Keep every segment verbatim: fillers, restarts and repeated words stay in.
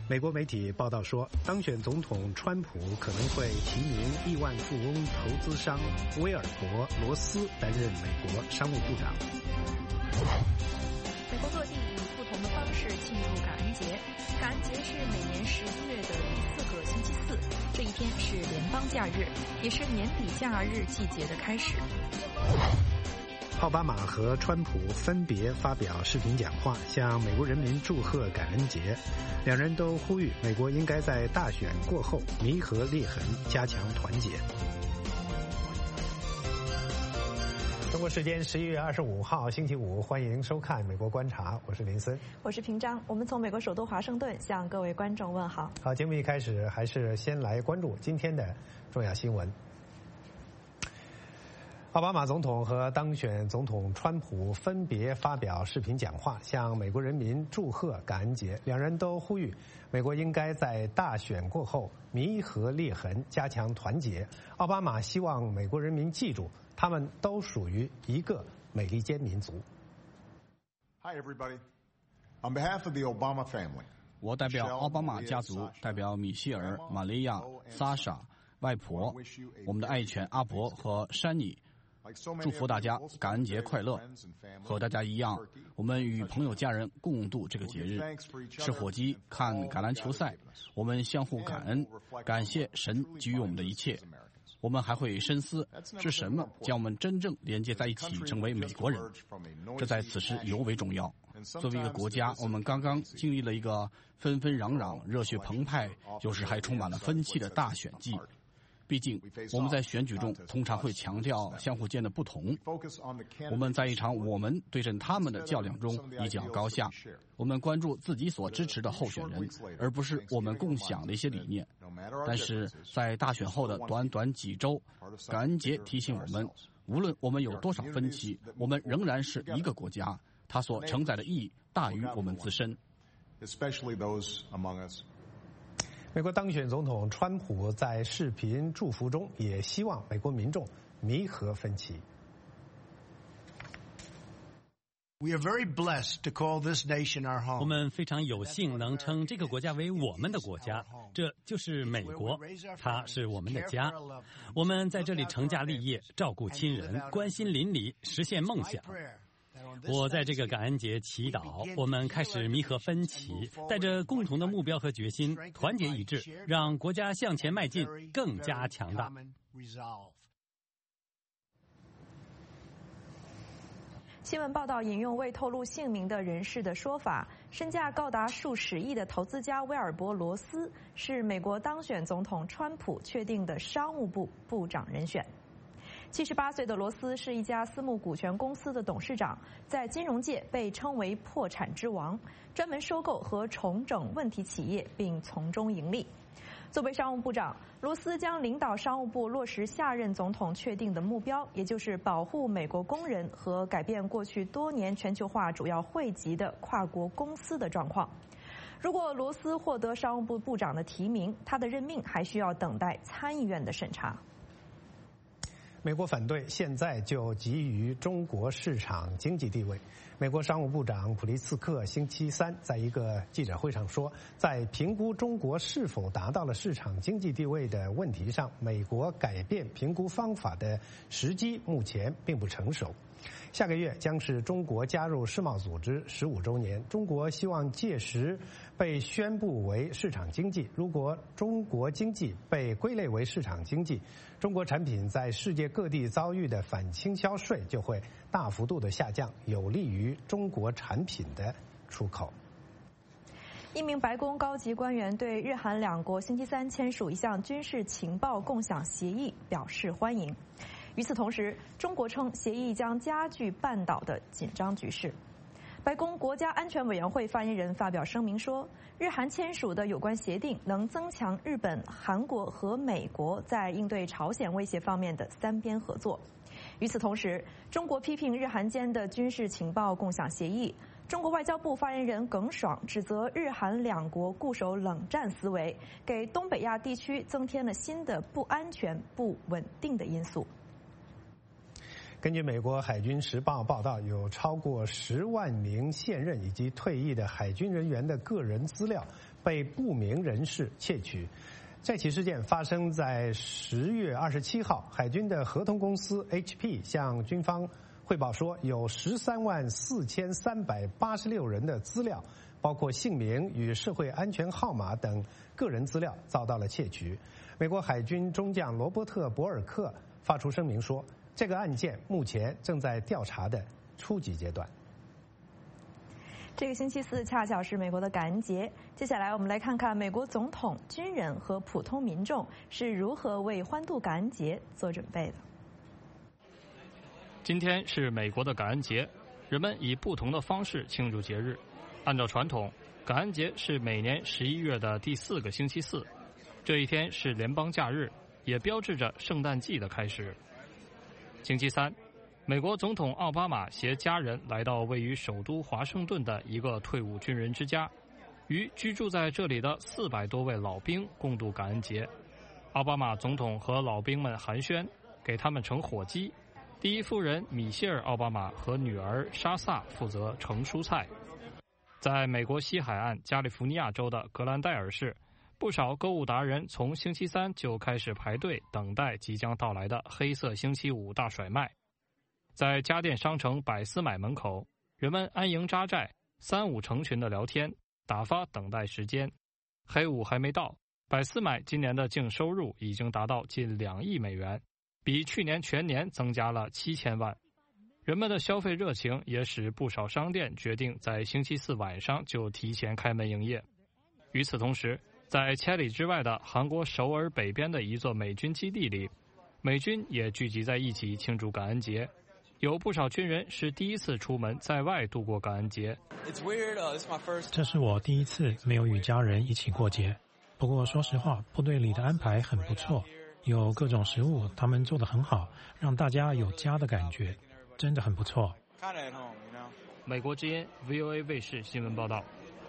美国媒体报道说，当选总统川普可能会提名亿万富翁投资商威尔伯·罗斯担任美国商务部长。 美国各地以不同的方式庆祝感恩节。感恩节是每年十一月的第四个星期四，这一天是联邦假日，也是年底假日季节的开始。 奥巴马和川普分别发表视频讲话，向美国人民祝贺感恩节。两人都呼吁美国应该在大选过后弥合裂痕，加强团结。中国时间十一月二十五号星期五，欢迎收看《美国观察》，我是林森， 我是平章。我们从美国首都华盛顿向各位观众问好。 好，节目一开始还是先来关注今天的重要新闻。奥巴马总统和当选总统川普分别发表视频讲话，向美国人民祝贺感恩节。两人都呼吁美国应该在大选过后弥合裂痕，加强团结。奥巴马希望美国人民记住，他们都属于一个美利坚民族。 Hi everybody. On behalf of the Obama family, 我代表奥巴马家族，代表米歇尔、玛利亚、莎莎、外婆、我们的爱犬阿伯和珊妮，祝福大家感恩节快乐。和大家一样，我们与朋友家人共度这个节日，吃火鸡，看橄榄球赛，我们相互感恩，感谢神给予我们的一切。我们还会深思是什么将我们真正连接在一起，成为美国人，这在此时尤为重要。作为一个国家，我们刚刚经历了一个纷纷攘攘、热血澎湃，有时还充满了分歧的大选季。毕竟我们在选举中通常会强调相互间的不同，我们在一场我们对阵他们的较量中一较高下。我们关注自己所支持的候选人，而不是我们共享的一些理念。但是在大选后的短短几周，感恩节提醒我们，无论我们有多少分歧，我们仍然是一个国家，它所承载的意义大于我们自身。 美国当选总统川普在视频祝福中也希望美国民众弥合分歧。 We are very blessed to call this nation our home. 我们非常有幸能称这个国家为我们的国家，这就是美国，它是我们的家。我们在这里成家立业，照顾亲人，关心邻里，实现梦想。我在这个感恩节祈祷，我们开始弥合分歧，带着共同的目标和决心，团结一致，让国家向前迈进，更加强大。 新闻报道引用未透露姓名的人士的说法，身价高达数十亿的投资家威尔伯·罗斯是美国当选总统川普确定的商务部部长人选。七十八岁的罗斯是一家私募股权公司的董事长，在金融界被称为破产之王，专门收购和重整问题企业并从中盈利。作为商务部长，罗斯将领导商务部落实下任总统确定的目标，也就是保护美国工人和改变过去多年全球化主要汇集的跨国公司的状况。如果罗斯获得商务部部长的提名，他的任命还需要等待参议院的审查。 美国反对现在就给予中国市场经济地位。美国商务部长普利茨克星期三在一个记者会上说，在评估中国是否达到了市场经济地位的问题上，美国改变评估方法的时机目前并不成熟。下个月将是中国加入世贸组织十五周年，中国希望届时被宣布为市场经济。如果中国经济被归类为市场经济，中国产品在世界各地遭遇的反倾销税就会大幅度的下降，有利于中国产品的出口。 一名白宫高级官员对日韩两国星期三签署一项军事情报共享协议表示欢迎。与此同时，中国称协议将加剧半岛的紧张局势。白宫国家安全委员会发言人发表声明说，日韩签署的有关协定能增强日本、韩国和美国在应对朝鲜威胁方面的三边合作。与此同时，中国批评日韩间的军事情报共享协议。中国外交部发言人耿爽指责日韩两国固守冷战思维，给东北亚地区增添了新的不安全、不稳定的因素。 根据美国海军时报报道，有超过十万名现任以及退役的海军人员的个人资料被不明人士窃取。这起事件发生在十月二十七号，海军的合同公司 H P 向军方汇报说，有十三万四千三百八十六人的资料，包括姓名与社会安全号码等个人资料遭到了窃取。美国海军中将罗伯特·博尔克发出声明说，这个案件目前正在调查的初级阶段。 这个星期四恰巧是美国的感恩节，接下来我们来看看美国总统、军人和普通民众是如何为欢度感恩节做准备的。 今天是美国的感恩节，人们以不同的方式庆祝节日。按照传统，感恩节是每年十一月的第四个星期四，这一天是联邦假日，也标志着圣诞季的开始。星期三，美国总统奥巴马携家人来到位于首都华盛顿的一个退伍军人之家，与居住在这里的四百多位老兵共度感恩节。奥巴马总统和老兵们寒暄，给他们盛火鸡。第一夫人米歇尔·奥巴马和女儿莎萨负责盛蔬菜。在美国西海岸加利福尼亚州的格兰戴尔市，不少购物达人从星期三就开始排队等待即将到来的黑色星期五大甩卖。在家电商城百思买门口，人们安营扎寨，三五成群的聊天，打发等待时间。黑五还没到，百思买今年的净收入已经达到近两亿美元，比去年全年增加了七千万。人们的消费热情也使不少商店决定在星期四晚上就提前开门营业。与此同时，在千里之外的韩国首尔北边的一座美军基地里，美军也聚集在一起庆祝感恩节。有不少军人是第一次出门在外度过感恩节。 这是我第一次没有与家人一起过节，不过说实话，部队里的安排很不错，有各种食物，他们做得很好，让大家有家的感觉，真的很不错。 美国之音 V O A 卫视新闻报道。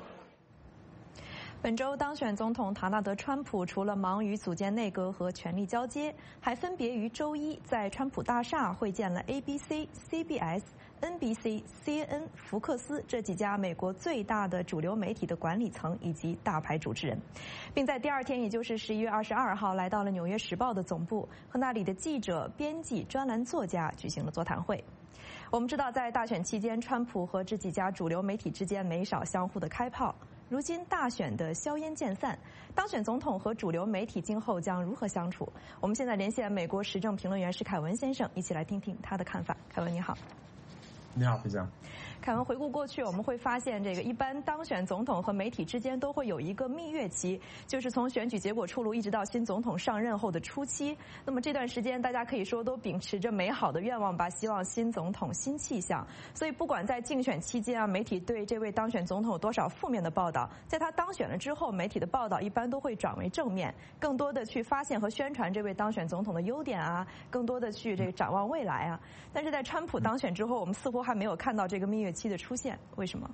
本周当选总统唐纳德·川普除了忙于组建内阁和权力交接，还分别于周一在川普大厦会见了 A B C、C B S、N B C、C N N、福克斯这几家美国最大的主流媒体的管理层以及大牌主持人，并在第二天，也就是十一月二十二号，来到了《纽约时报》的总部，和那里的记者、编辑、专栏作家举行了座谈会。我们知道，在大选期间，川普和这几家主流媒体之间没少相互的开炮。如今大选的硝烟渐散，当选总统和主流媒体今后将如何相处？我们现在连线美国时政评论员史凯文先生，一起来听听他的看法。凯文你好。 你好，非常。 凯文，回顾过去，我们会发现，这个一般当选总统和媒体之间都会有一个蜜月期，就是从选举结果出炉一直到新总统上任后的初期。那么这段时间，大家可以说都秉持着美好的愿望吧，希望新总统新气象。所以不管在竞选期间啊，媒体对这位当选总统有多少负面的报道，在他当选了之后，媒体的报道一般都会转为正面，更多的去发现和宣传这位当选总统的优点啊，更多的去这个展望未来啊。但是在川普当选之后，我们似乎还没有看到这个蜜月期的出现，为什么？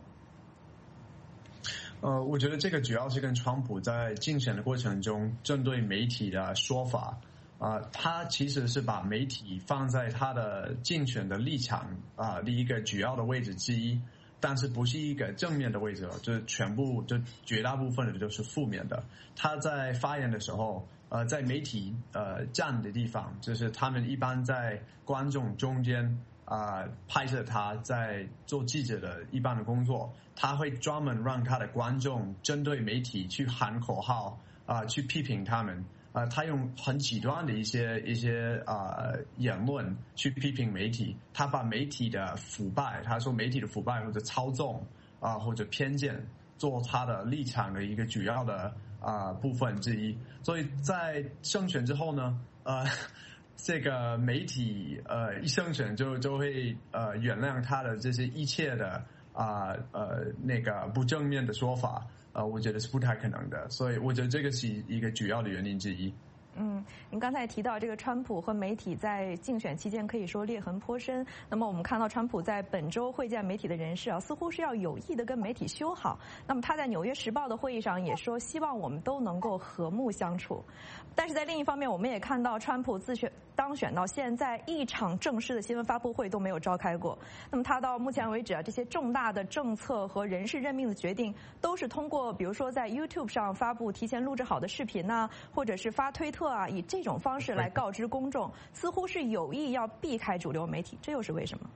呃，我觉得这个主要是跟川普在竞选的过程中针对媒体的说法，啊、呃，他其实是把媒体放在他的竞选的立场啊、呃、的一个主要的位置之一，但是不是一个正面的位置，就是全部就绝大部分的都是负面的。他在发言的时候，呃，在媒体呃站的地方，就是他们一般在观众中间。啊、呃，拍摄他在做记者的一般的工作，他会专门让他的观众针对媒体去喊口号啊、呃，去批评他们。啊、呃，他用很极端的一些一些啊、呃、言论去批评媒体，他把媒体的腐败，他说媒体的腐败或者操纵啊、呃、或者偏见做他的立场的一个主要的啊、呃、部分之一。所以在胜选之后呢，呃。这个媒体呃一胜选就就会呃原谅他的这些一切的啊 呃, 呃那个不正面的说法，呃我觉得是不太可能的，所以我觉得这个是一个主要的原因之一。 嗯，您刚才提到这个川普和媒体在竞选期间可以说裂痕颇深。那么我们看到川普在本周会见媒体的人士啊，似乎是要有意的跟媒体修好。那么他在《纽约时报》的会议上也说，希望我们都能够和睦相处。但是在另一方面，我们也看到川普自选当选到现在，一场正式的新闻发布会都没有召开过。那么他到目前为止啊，这些重大的政策和人事任命的决定，都是通过比如说在 YouTube 上发布提前录制好的视频呐、啊，或者是发推特啊，以这种方式来告知公众，似乎是有意要避开主流媒体，这又是为什么？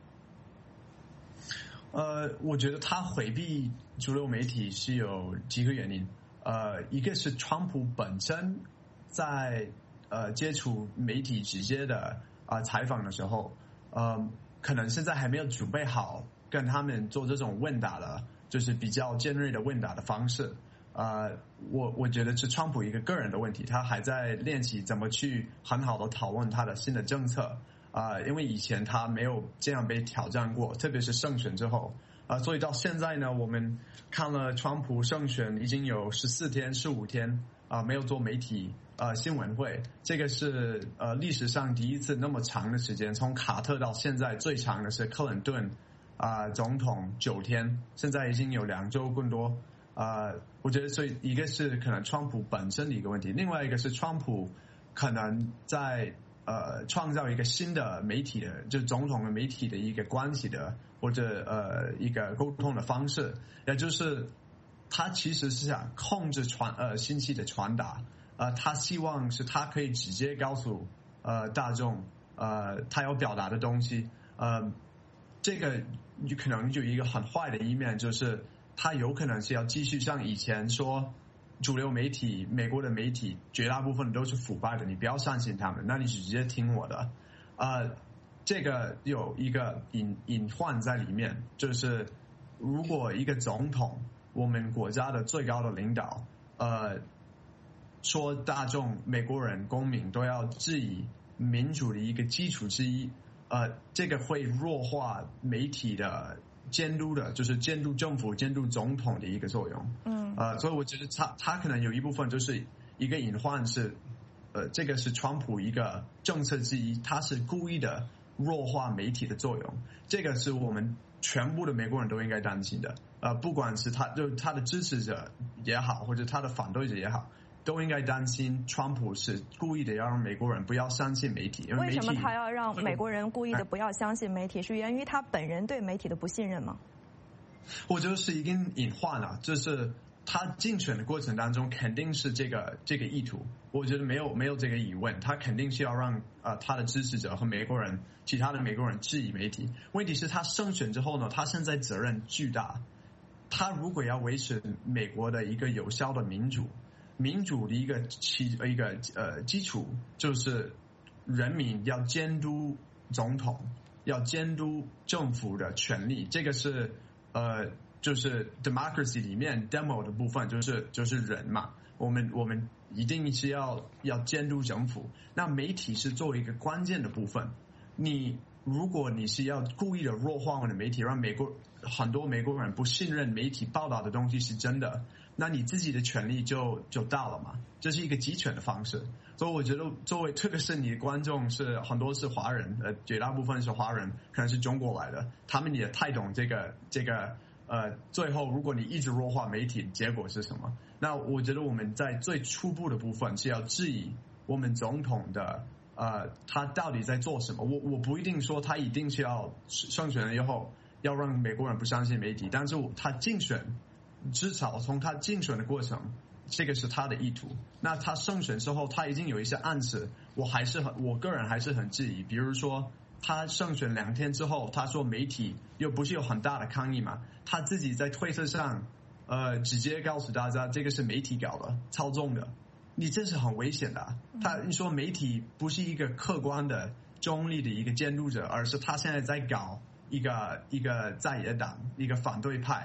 呃，我觉得他回避主流媒体是有几个原因。呃，一个是川普本身在呃接触媒体直接的啊、呃、采访的时候，呃，可能现在还没有准备好跟他们做这种问答的，就是比较尖锐的问答的方式。呃，我我觉得是川普一个个人的问题，他还在练习怎么去很好的讨论他的新的政策啊、呃，因为以前他没有这样被挑战过，特别是胜选之后啊、呃，所以到现在呢，我们看了川普胜选已经有十四天、十五天啊、呃，没有做媒体呃新闻会，这个是呃历史上第一次那么长的时间，从卡特到现在最长的是克林顿啊、呃、总统九天，现在已经有两周更多。呃，我觉得所以一个是可能川普本身的一个问题，另外一个是川普可能在呃创造一个新的媒体的，就是总统和媒体的一个关系的，或者呃一个沟通的方式，也就是他其实是想控制传呃信息的传达，呃，他希望是他可以直接告诉呃大众呃他要表达的东西，呃，这个可能就有一个很坏的一面，就是他有可能是要继续像以前说，主流媒体、美国的媒体绝大部分都是腐败的，你不要相信他们，那你直接听我的。呃，这个有一个隐隐患在里面，就是如果一个总统，我们国家的最高的领导，呃，说大众、美国人、公民都要质疑民主的一个基础之一，呃，这个会弱化媒体的监督的，就是监督政府、监督总统的一个作用。嗯，呃，所以我觉得他他可能有一部分就是一个隐患是，呃，这个是川普一个政策之一，他是故意的弱化媒体的作用，这个是我们全部的美国人都应该担心的。呃，不管是他就他的支持者也好，或者他的反对者也好，都应该担心川普是故意的要让美国人不要相信媒体。因为媒体为什么他要让美国人故意的不要相信媒体？是源于他本人对媒体的不信任吗？ 我觉得是一个隐患啊，就是他竞选的过程当中肯定是这个这个意图，我觉得没有没有这个疑问，他肯定是要让呃他的支持者和美国人其他的美国人质疑媒体。问题是他胜选之后呢，他现在责任巨大，他如果要维持美国的一个有效的民主，民主的一个基一个呃基础就是人民要监督总统，要监督政府的权利，这个是呃就是 democracy 里面 demo 的部分，就是就是人嘛，我们我们一定是要要监督政府。那媒体是作为一个关键的部分，你如果你是要故意的弱化我们的媒体，让美国很多美国人不信任媒体报道的东西是真的，那你自己的权利就就到了嘛，这是一个集权的方式。所以我觉得作为特别是你的观众是很多是华人，呃，绝大部分是华人，可能是中国来的，他们也太懂这个这个呃，最后如果你一直弱化媒体，结果是什么？那我觉得我们在最初步的部分是要质疑我们总统的呃，他到底在做什么？我我不一定说他一定是要胜选了以后要让美国人不相信媒体，但是他竞选至少从他竞选的过程，这个是他的意图。那他胜选之后，他已经有一些暗示，我还是很我个人还是很质疑。比如说，他胜选两天之后，他说媒体又不是有很大的抗议嘛，他自己在推特上呃直接告诉大家，这个是媒体搞的、操纵的。你这是很危险的、啊。他你说媒体不是一个客观的、中立的一个监督者，而是他现在在搞一个一个在野党、一个反对派。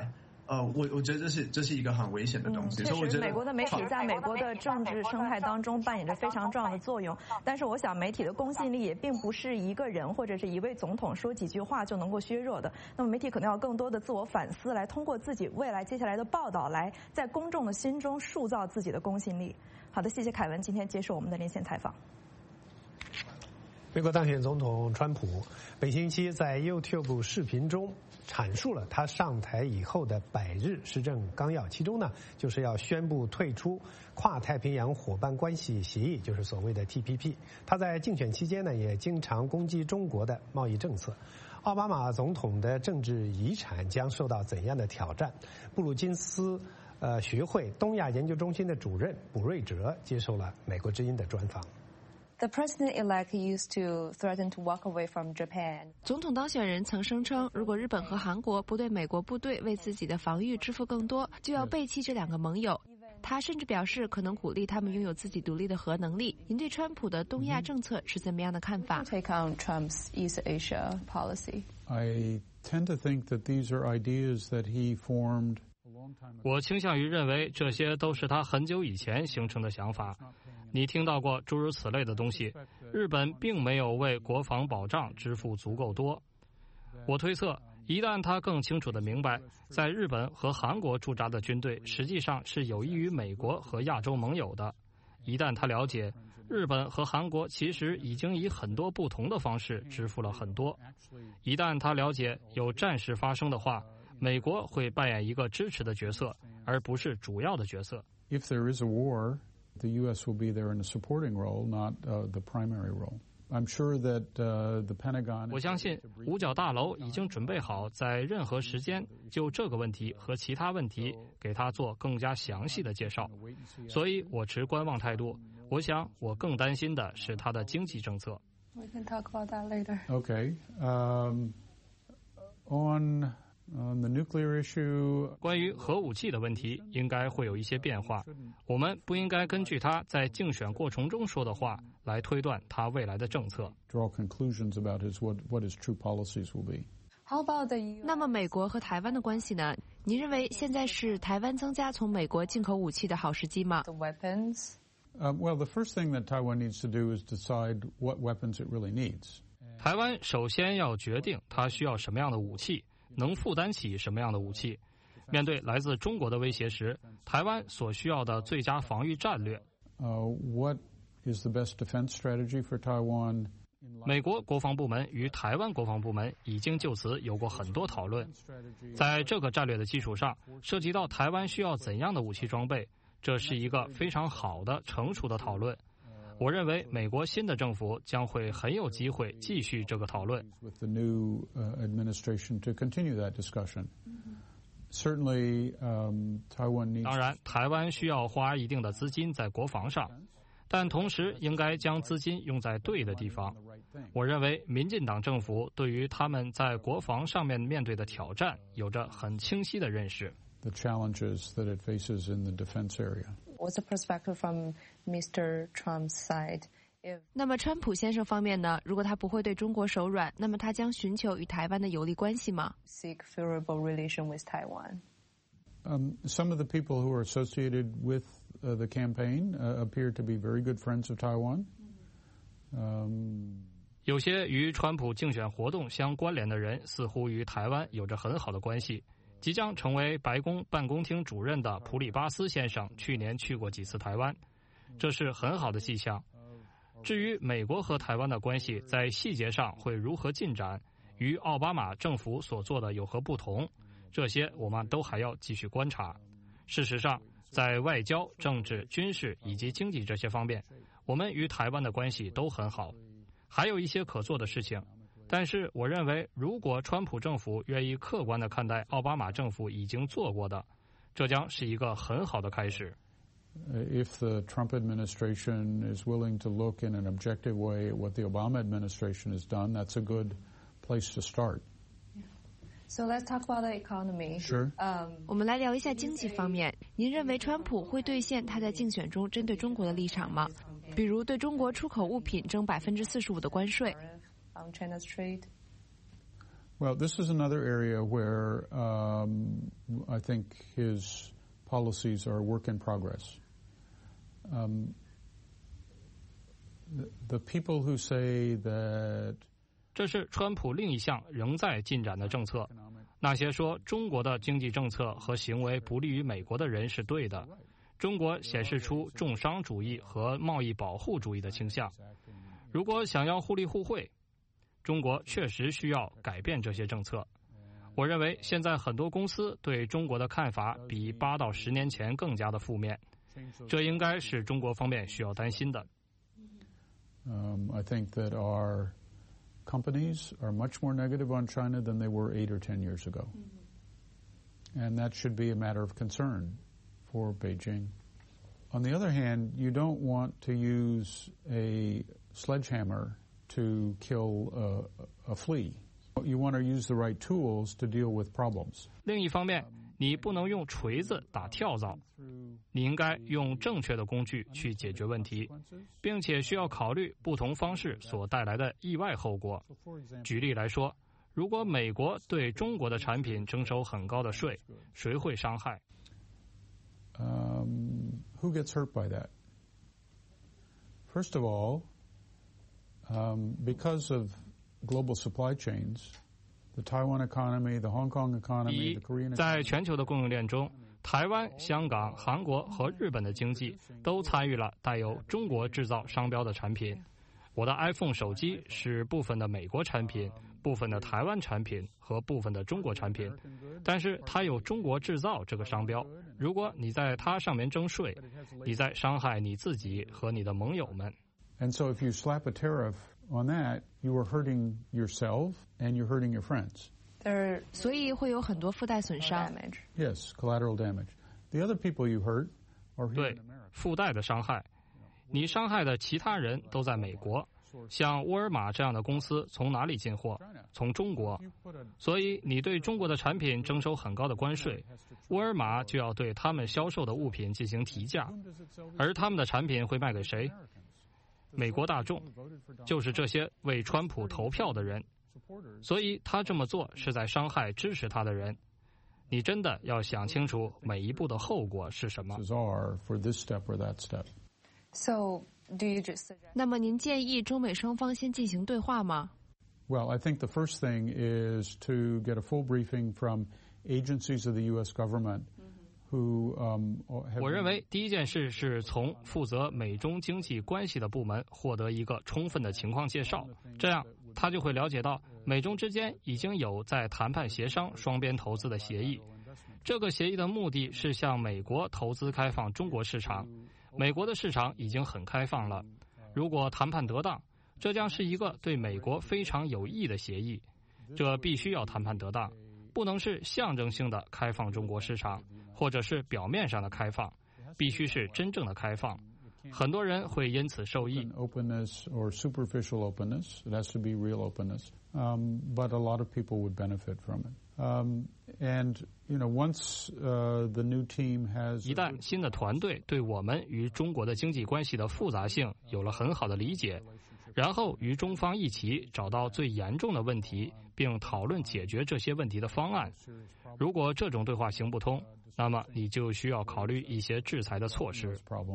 呃，我我觉得这是这是一个很危险的东西。 嗯、确实，美国的媒体在美国的政治生态当中扮演着非常重要的作用。但是，我想媒体的公信力也并不是一个人或者是一位总统说几句话就能够削弱的。那么，媒体可能要更多的自我反思，来通过自己未来接下来的报道，来在公众的心中塑造自己的公信力。好的，谢谢凯文今天接受我们的连线采访。 美国当选总统川普本星期在 YouTube 视频中阐述了他上台以后的百日施政纲要，其中呢就是要宣布退出跨太平洋伙伴关系协议，就是所谓的 T P P。他在竞选期间呢也经常攻击中国的贸易政策。奥巴马总统的政治遗产将受到怎样的挑战？布鲁金斯呃学会东亚研究中心的主任卜瑞哲接受了美国之音的专访。 The president-elect used to threaten to walk away from Japan. 总统当选人曾声称，如果日本和韩国不对美国部队为自己的防御支付更多，就要背弃这两个盟友。他甚至表示可能鼓励他们拥有自己独立的核能力。您对川普的东亚政策是怎么样的看法 ？Take on Trump's East Asia policy. I tend to think that these are ideas that he formed. 我倾向于认为这些都是他很久以前形成的想法。你听到过诸如此类的东西。日本并没有为国防保障支付足够多。我推测，一旦他更清楚地明白，在日本和韩国驻扎的军队实际上是有益于美国和亚洲盟友的；一旦他了解，日本和韩国其实已经以很多不同的方式支付了很多；一旦他了解有战事发生的话，美国会扮演一个支持的角色，而不是主要的角色。 If there is a war, the U S will be there in a supporting role, not uh, the primary role. I'm sure that uh, the Pentagon. 我相信五角大楼已经准备好在任何时间就这个问题和其他问题给他做更加详细的介绍，所以我持观望态度。我想我更担心的是他的经济政策。 We can talk about that later. Okay. Um, on On the nuclear issue, 关于核武器的问题应该会有一些变化。我们不应该根据他在竞选过程中说的话来推断他未来的政策。 Draw conclusions about his what what his true policies will be. How about the 那么美国和台湾的关系呢？您认为现在是台湾增加从美国进口武器的好时机吗 the weapons? Um, well, the first thing that Taiwan needs to do is decide what weapons it really needs. 台湾首先要决定它需要什么样的武器。能负担起什么样的武器？面对来自中国的威胁时，台湾所需要的最佳防御战略。 Uh, what is the best defense strategy for Taiwan? 美国国防部门与台湾国防部门已经就此有过很多讨论。在这个战略的基础上，涉及到台湾需要怎样的武器装备，这是一个非常好的、成熟的讨论。我认为美国新的政府将会很有机会继续这个讨论。 With the new uh, administration to continue that discussion. Certainly, um, Taiwan needs. 当然，台湾需要花一定的资金在国防上，但同时应该将资金用在对的地方。我认为民进党政府对于他们在国防上面面对的挑战有着很清晰的认识。 The challenges that it faces in the defense area. What's the perspective from Mister Trump's side? 那么川普先生方面呢？如果他不会对中国手软，那么他将寻求与台湾的有利关系吗 ？Seek favorable relation with Taiwan. Um, some of the people who are associated with uh, the campaign uh, appear to be very good friends of Taiwan. Um, 有些与川普竞选活动相关联的人似乎与台湾有着很好的关系。即将成为白宫办公厅主任的普里巴斯先生去年去过几次台湾，这是很好的迹象。至于美国和台湾的关系在细节上会如何进展，与奥巴马政府所做的有何不同，这些我们都还要继续观察。事实上，在外交、政治、军事以及经济这些方面，我们与台湾的关系都很好，还有一些可做的事情。但是我认为，如果川普政府愿意客观地看待奥巴马政府已经做过的，这将是一个很好的开始。 If the Trump administration is willing to look in an objective way at what the Obama administration has done, that's a good place to start. So let's talk about the economy. Sure. Um, 我们来聊一下经济方面。您认为川普会兑现他在竞选中针对中国的立场吗？比如对中国出口物品征百分之四十五的关税？ on China's trade? Well, this is another area where um, I think his policies are a work in progress. Um, the, the people who say that 这是川普另一项仍在进展的政策。那些说中国的经济政策和行为不利于美国的人是对的。中国显示出重商主义和贸易保护主义的倾向。如果想要互利互惠，中国确实需要改变这些政策。我认为现在很多公司对中国的看法比八到十年前更加的负面，这应该是中国方面需要担心的。 Um, I think that our companies are much more negative on China than they were eight or ten years ago. And that should be a matter of concern for Beijing. On the other hand, you don't want to use a sledgehammer to kill a, a flea. You want to use the right tools to deal with problems. 另一方面，你不能用锤子打跳蚤，你应该用正确的工具去解决问题，并且需要考虑不同方式所带来的意外后果。举例来说，如果美国对中国的产品征收很高的税，谁会伤害？ Um, who gets hurt by that? First of all, um, because of global supply chains, the Taiwan economy, the Hong Kong economy, the Korean economy. 在全球的供应链中，台湾、香港、韩国和日本的经济都参与了带有中国制造商标的产品。我的 iPhone 手机是部分的美国产品、部分的台湾产品和部分的中国产品，但是它有中国制造这个商标。如果你在它上面征税，你在伤害你自己和你的盟友们。 And so if you slap a tariff on that, you are hurting yourself and you're hurting your friends. 所以会有很多附带损伤。 Yes, collateral damage. The other people you hurt are here in America. 对，附带的伤害。你伤害的其他人都在美国，像沃尔玛这样的公司从哪里进货？从中国。所以你对中国的产品征收很高的关税，沃尔玛就要对他们销售的物品进行提价，而他们的产品会卖给谁？美国大众，就是这些为川普投票的人。所以他这么做是在伤害支持他的人。你真的要想清楚每一步的后果是什么。 So, do you just suggest... 那么您建议中美双方先进行对话吗？ Well, I think the first thing is to get a full briefing from agencies of the U S government who um, have... 我认为第一件事是从负责美中经济关系的部门获得一个充分的情况介绍，这样他就会了解到美中之间已经有在谈判协商双边投资的协议。这个协议的目的是向美国投资开放中国市场。美国的市场已经很开放了，如果谈判得当，这将是一个对美国非常有益的协议。这必须要谈判得当，不能是象征性的开放中国市场，或者是表面上的开放，必须是真正的开放。很多人会因此受益。 Openness or superficial openness, it has to be real openness. Um, but a lot of people would benefit from it. Um, and you know, once uh, the new team has 一旦新的团队对我们与中国的经济关系的复杂性有了很好的理解，然后与中方一起找到最严重的问题，并讨论解决这些问题的方案。如果这种对话行不通，那么你就需要考虑一些制裁的措施。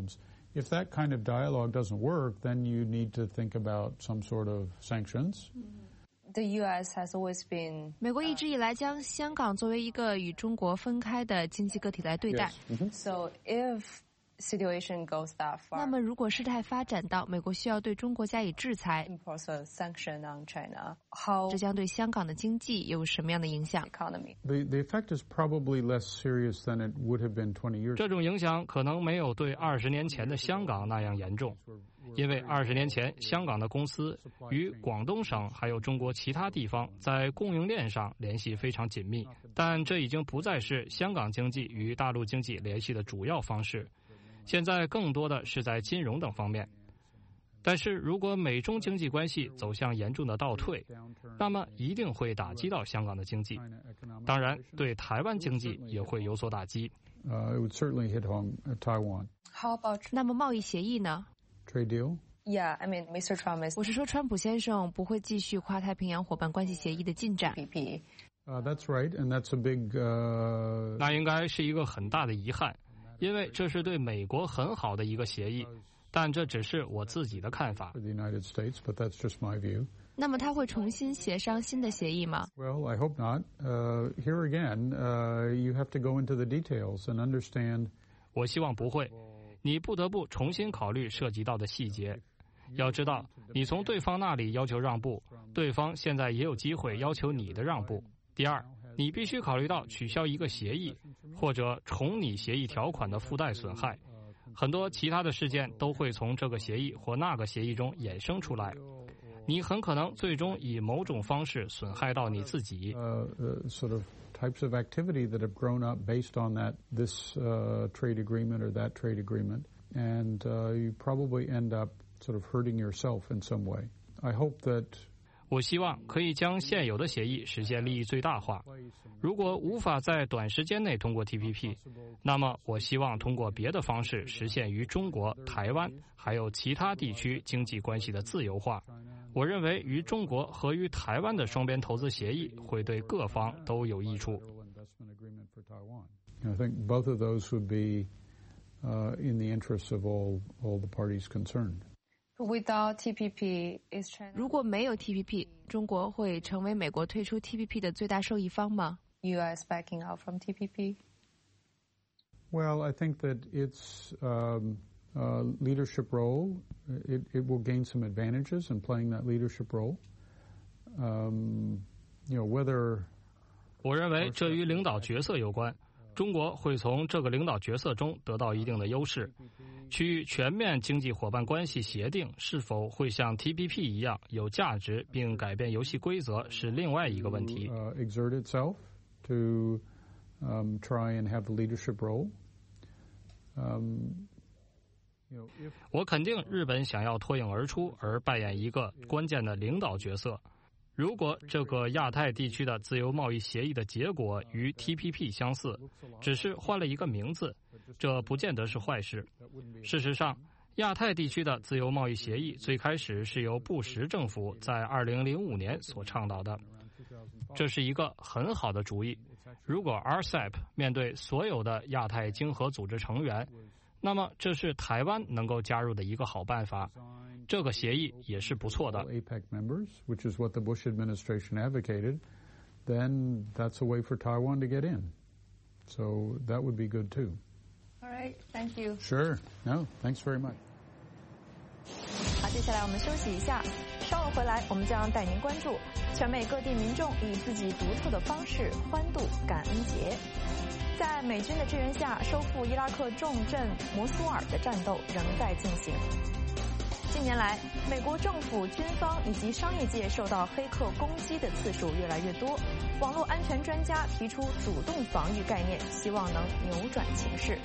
If that kind of dialogue doesn't work, then you need to think about some sort of sanctions. The U S has always been... 美国一直以来将香港作为一个与中国分开的经济个体来对待。 So if situation goes that far, 那么如果事态发展到美国需要对中国加以制裁， impose a sanction on China, how 这将对香港的经济有什么样的影响？ economy? The the effect is probably less serious than it would have been twenty years ago. 这种影响可能没有对二十年前的香港那样严重，因为二十年前香港的公司与广东省还有中国其他地方在供应链上联系非常紧密，但这已经不再是香港经济与大陆经济联系的主要方式。现在更多的是在金融等方面。但是如果美中经济关系走向严重的倒退，那么一定会打击到香港的经济，当然对台湾经济也会有所打击。 Uh, it would certainly hit home Taiwan. How about 那么贸易协议呢？ Trade deal? Yeah, I mean, Mister Trump is. 我是说，川普先生不会继续跨太平洋伙伴关系协议的进展。 Uh, that's right, and that's a big. Uh... 那应该是一个很大的遗憾，因为这是对美国很好的一个协议，但这只是我自己的看法。 For the United States, but that's just my view. 那么他会重新协商新的协议吗 ？Well, I hope not. Uh, here again, uh, you have to go into the details and understand. 我希望不会，你不得不重新考虑涉及到的细节。要知道，你从对方那里要求让步，对方现在也有机会要求你的让步。第二，你必须考虑到取消一个协议，或者重拟协议条款的附带损害。很多其他的事件都会从这个协议或那个协议中衍生出来。你很可能最终以某种方式损害到你自己。 Uh, uh, sort of types of activity that have grown up based on that this uh, trade agreement or that trade agreement, and uh, you probably end up sort of hurting yourself in some way. I hope that. 我希望可以将现有的协议实现利益最大化。如果无法在短时间内通过 T P P， 那么我希望通过别的方式实现与中国、台湾还有其他地区经济关系的自由化。我认为与中国和与台湾的双边投资协议会对各方都有益处。 I think both of those would be uh, in the interests of all all the parties concerned. Without T P P, is China? 如果没有 T P P， 中国会成为美国退出 T P P 的最大受益方吗 ？U S backing out from T P P? Well, I think that its um, uh, leadership role, it, it will gain some advantages in playing that leadership role. Um, you know, whether 我认为这与领导角色有关。中国会从这个领导角色中得到一定的优势。区域全面经济伙伴关系协定是否会像 T P P 一样有价值并改变游戏规则是另外一个问题。 Uh, exert itself to um, try and have the leadership role. Um, you know, if 我肯定日本想要脱颖而出而扮演一个关键的领导角色。如果这个亚太地区的自由贸易协议的结果与 T P P 相似，只是换了一个名字，这不见得是坏事。事实上，亚太地区的自由贸易协议最开始是由布什政府在二零零五年所倡导的，这是一个很好的主意。如果 R C E P 面对所有的亚太经合组织成员，那么这是台湾能够加入的一个好办法。这个协议也是不错的。 A P E C members, which is what the Bush administration advocated, then that's a way for Taiwan to get in. So that would be good too. All right, thank you. Sure. No, thanks very much. 好，接下来我们休息一下，稍后回来我们将带您关注全美各地民众以自己独特的方式欢度感恩节。在美军的支援下，收复伊拉克重镇摩苏尔的战斗仍在进行。近年来，美国政府、军方以及商业界受到黑客攻击的次数越来越多。网络安全专家提出主动防御概念，希望能扭转情势。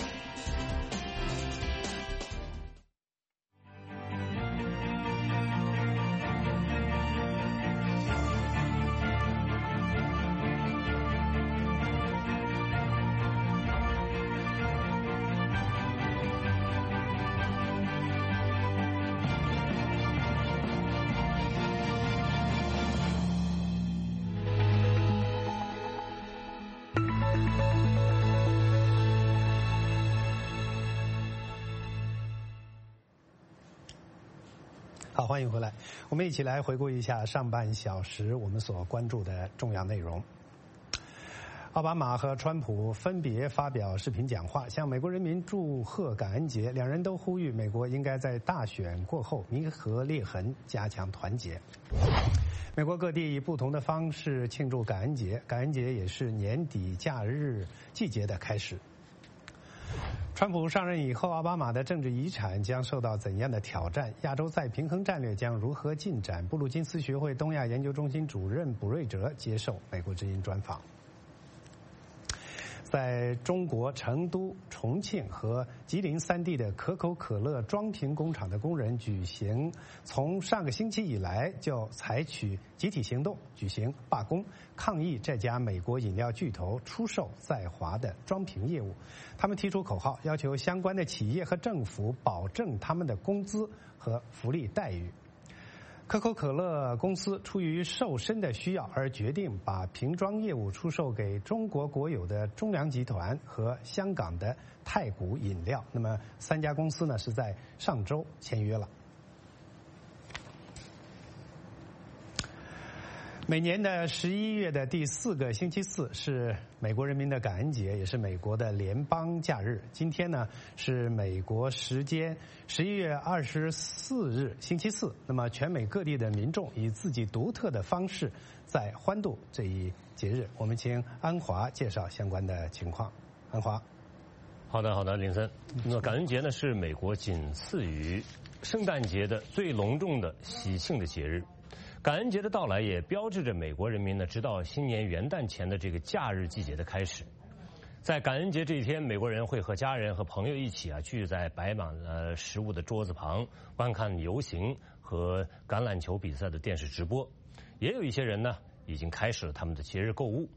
好，欢迎回来。我们一起来回顾一下上半小时我们所关注的重要内容。奥巴马和川普分别发表视频讲话，向美国人民祝贺感恩节。两人都呼吁美国应该在大选过后弥合裂痕，加强团结。美国各地以不同的方式庆祝感恩节，感恩节也是年底假日季节的开始。川普上任以后，奥巴马的政治遗产将受到怎样的挑战？亚洲再平衡战略将如何进展？布鲁金斯学会东亚研究中心主任卜瑞哲接受美国之音专访。 在中国成都、重庆和吉林三地的可口可乐装瓶工厂的工人举行，从上个星期以来就采取集体行动，举行罢工，抗议这家美国饮料巨头出售在华的装瓶业务。他们提出口号，要求相关的企业和政府保证他们的工资和福利待遇。可口可乐公司出于瘦身的需要而决定把瓶装业务出售给中国国有的中粮集团和香港的太古饮料。那么三家公司呢是在上周签约了。每年的十一月的第四个星期四是美国人民的感恩节，也是美国的联邦假日。今天呢是美国时间十一月二十四日星期四。那么全美各地的民众以自己独特的方式在欢度这一节日。我们请安华介绍相关的情况。安华， 好的，好的，林森。那么感恩节呢是美国仅次于圣诞节的最隆重的喜庆的节日。感恩节的到来也标志着美国人民呢，直到新年元旦前的这个假日季节的开始。在感恩节这一天，美国人会和家人和朋友一起啊，聚在摆满了食物的桌子旁，观看游行和橄榄球比赛的电视直播。也有一些人呢，已经开始了他们的节日购物。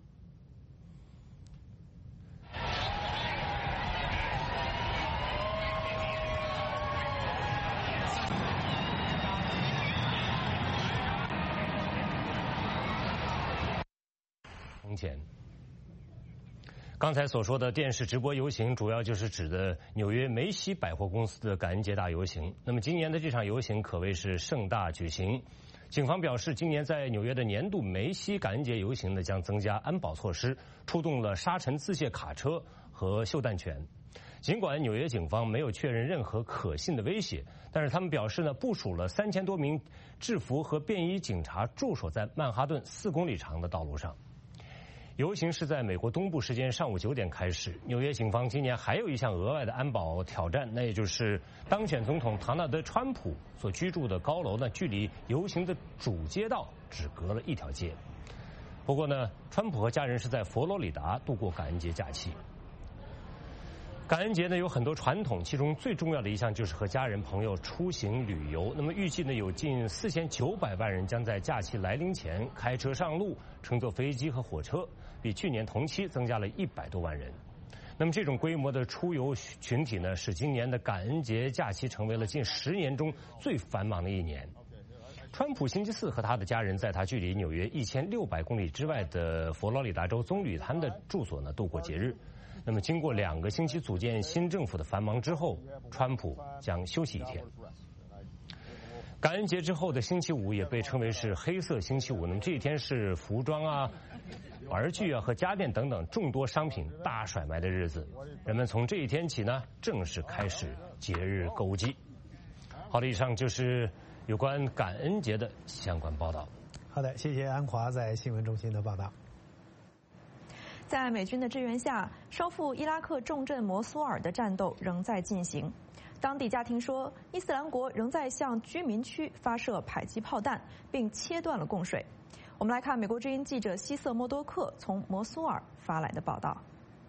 前，刚才所说的电视直播游行，主要就是指的纽约梅西百货公司的感恩节大游行。那么今年的这场游行可谓是盛大举行。警方表示，今年在纽约的年度梅西感恩节游行呢，将增加安保措施，出动了沙尘自卸卡车和鹡弹犬。尽管纽约警方没有确认任何可信的威胁，但是他们表示呢，部署了三千多名制服和便衣警察驻守在曼哈顿四公里长的道路上。游行是在美国东部时间上午九点开始。纽约警方今年还有一项额外的安保挑战，那也就是当选总统唐纳德·川普所居住的高楼呢，距离游行的主街道只隔了一条街。不过呢，川普和家人是在佛罗里达度过感恩节假期。感恩节呢有很多传统，其中最重要的一项就是和家人朋友出行旅游。那么预计呢有近四千九百万人将在假期来临前开车上路，乘坐飞机和火车，比去年同期增加了一百多万人。那么这种规模的出游群体呢，使今年的感恩节假期成为了近十年中最繁忙的一年。川普星期四和他的家人在他距离纽约一千六百公里之外的佛罗里达州棕榈滩的住所呢度过节日。那么经过两个星期组建新政府的繁忙之后，川普将休息一天。感恩节之后的星期五也被称为是黑色星期五。那么这一天是服装啊、玩具啊和家电等等众多商品大甩卖的日子。人们从这一天起呢，正式开始节日购物季。好的，以上就是有关感恩节的相关报道。 好的，谢谢安华在新闻中心的报道。 在美军的支援下，收复伊拉克重镇摩苏尔的战斗仍在进行。当地家庭说，伊斯兰国仍在向居民区发射迫击炮弹，并切断了供水。我们来看美国之音记者希瑟·默多克从摩苏尔发来的报道。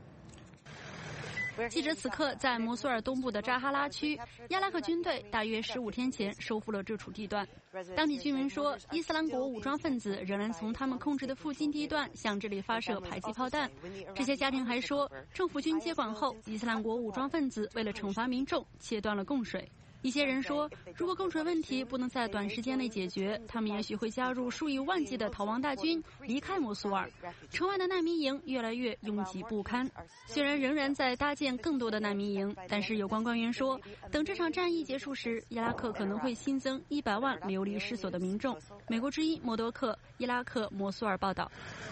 记者此刻在摩苏尔东部的扎哈拉区，伊拉克军队大约十五天前收复了这处地段。当地居民说，伊斯兰国武装分子仍然从他们控制的附近地段向这里发射迫击炮弹。这些家庭还说，政府军接管后，伊斯兰国武装分子为了惩罚民众，切断了供水。一些人说，如果供水问题不能在短时间内解决，他们也许会加入数以万计的逃亡大军，离开摩苏尔。城外的难民营越来越拥挤不堪。虽然仍然在搭建更多的难民营，但是有关官员说，等这场战役结束时，伊拉克可能会新增一百万流离失所的民众。美国之音默多克，伊拉克摩苏尔报道。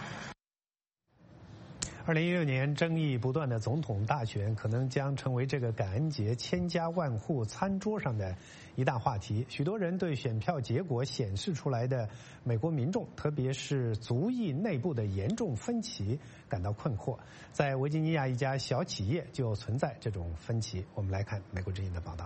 二零一六年争议不断的总统大选可能将成为这个感恩节千家万户餐桌上的一大话题。许多人对选票结果显示出来的美国民众，特别是族裔内部的严重分歧感到困惑。在维吉尼亚一家小企业就存在这种分歧。我们来看美国之音的报道。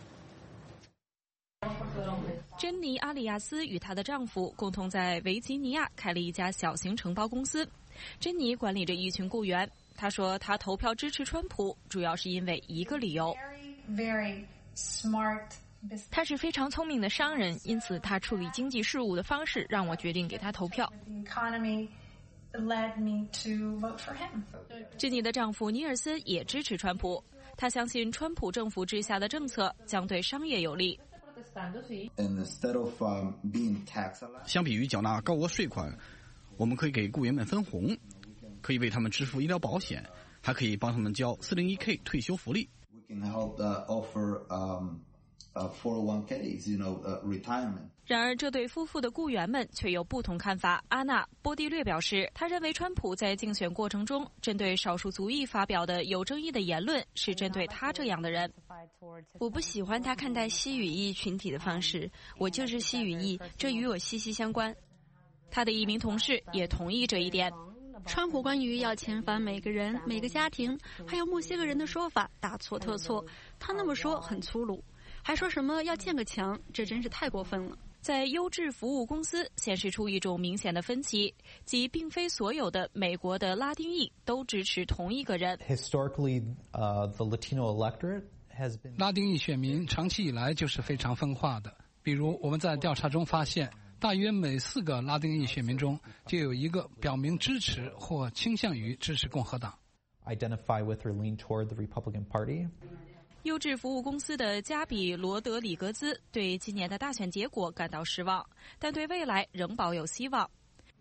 珍妮·阿里亚斯与她的丈夫共同在维吉尼亚开了一家小型承包公司。珍妮管理着一群雇员， 他说他投票支持川普，主要是因为一个理由。 Very smart. 他是非常聪明的商人，因此他处理经济事务的方式让我决定给他投票。 珍妮的丈夫尼尔森也支持川普，他相信川普政府治下的政策将对商业有利。 相比于缴纳高额税款，我们可以给雇员们分红，可以为他们支付医疗保险，还可以帮他们交 四零一 K 退休福利。 然而，这对夫妇的雇员们却有不同看法。阿娜·波蒂略表示，他认为川普在竞选过程中针对少数族裔发表的有争议的言论是针对他这样的人。 我不喜欢他看待西语裔群体的方式，我就是西语裔，这与我息息相关。 他的一名同事也同意这一点。 川普关于要遣返每个人、每个家庭，还有墨西哥人的说法大错特错，他那么说很粗鲁。还说什么要建个墙，这真是太过分了。 在优质服务公司显示出一种明显的分歧，即并非所有的美国的拉丁裔都支持同一个人。 Historically, uh, the Latino electorate has been... 拉丁裔选民长期以来就是非常分化的。比如我们在调查中发现，大约每四个拉丁裔选民中就有一个表明支持或倾向于支持共和党。 Identify with or lean toward the Republican Party. 优质服务公司的加比罗德里格兹对今年的大选结果感到失望，但对未来仍抱有希望。